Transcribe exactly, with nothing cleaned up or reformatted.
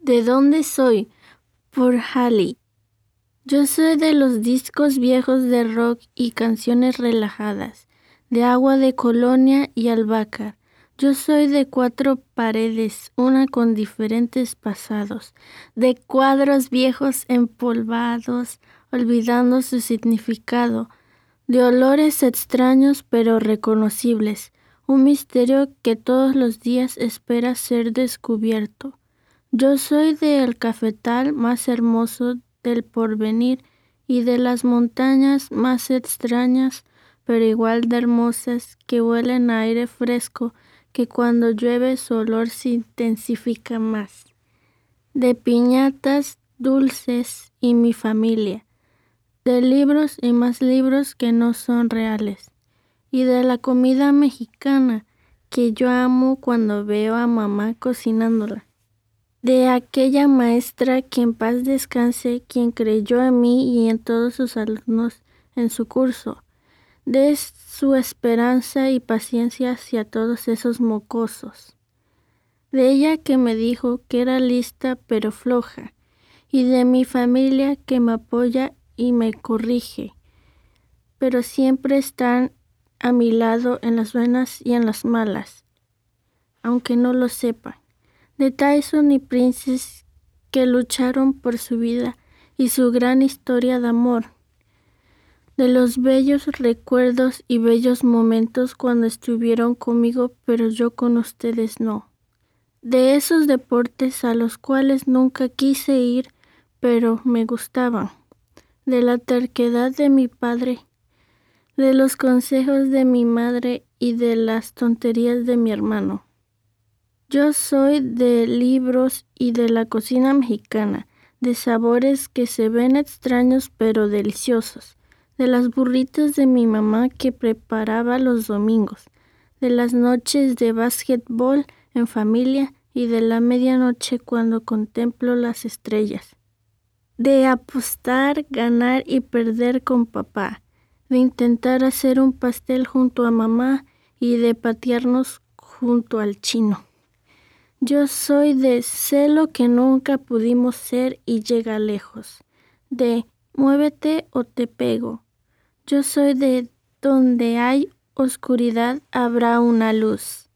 ¿De dónde soy? Por Halley. Yo soy de los discos viejos de rock y canciones relajadas, de agua de colonia y albahaca. Yo soy de cuatro paredes, una con diferentes pasados, de cuadros viejos empolvados, olvidando su significado, de olores extraños pero reconocibles, un misterio que todos los días espera ser descubierto. Yo soy del cafetal más hermoso del porvenir y de las montañas más extrañas, pero igual de hermosas, que huelen a aire fresco, que cuando llueve su olor se intensifica más. De piñatas dulces y mi familia, de libros y más libros que no son reales, y de la comida mexicana que yo amo cuando veo a mamá cocinándola. De aquella maestra que en paz descanse, quien creyó en mí y en todos sus alumnos en su curso. De su esperanza y paciencia hacia todos esos mocosos. De ella que me dijo que era lista pero floja. Y de mi familia que me apoya y me corrige. Pero siempre están a mi lado en las buenas y en las malas, aunque no lo sepan. De Tyson y Princess que lucharon por su vida y su gran historia de amor. De los bellos recuerdos y bellos momentos cuando estuvieron conmigo, pero yo con ustedes no. De esos deportes a los cuales nunca quise ir, pero me gustaban. De la terquedad de mi padre, de los consejos de mi madre y de las tonterías de mi hermano. Yo soy de libros y de la cocina mexicana, de sabores que se ven extraños pero deliciosos, de las burritas de mi mamá que preparaba los domingos, de las noches de básquetbol en familia y de la medianoche cuando contemplo las estrellas, de apostar, ganar y perder con papá, de intentar hacer un pastel junto a mamá y de patearnos junto al chino. Yo soy de sé lo que nunca pudimos ser y llega lejos, de muévete o te pego. Yo soy de donde hay oscuridad habrá una luz.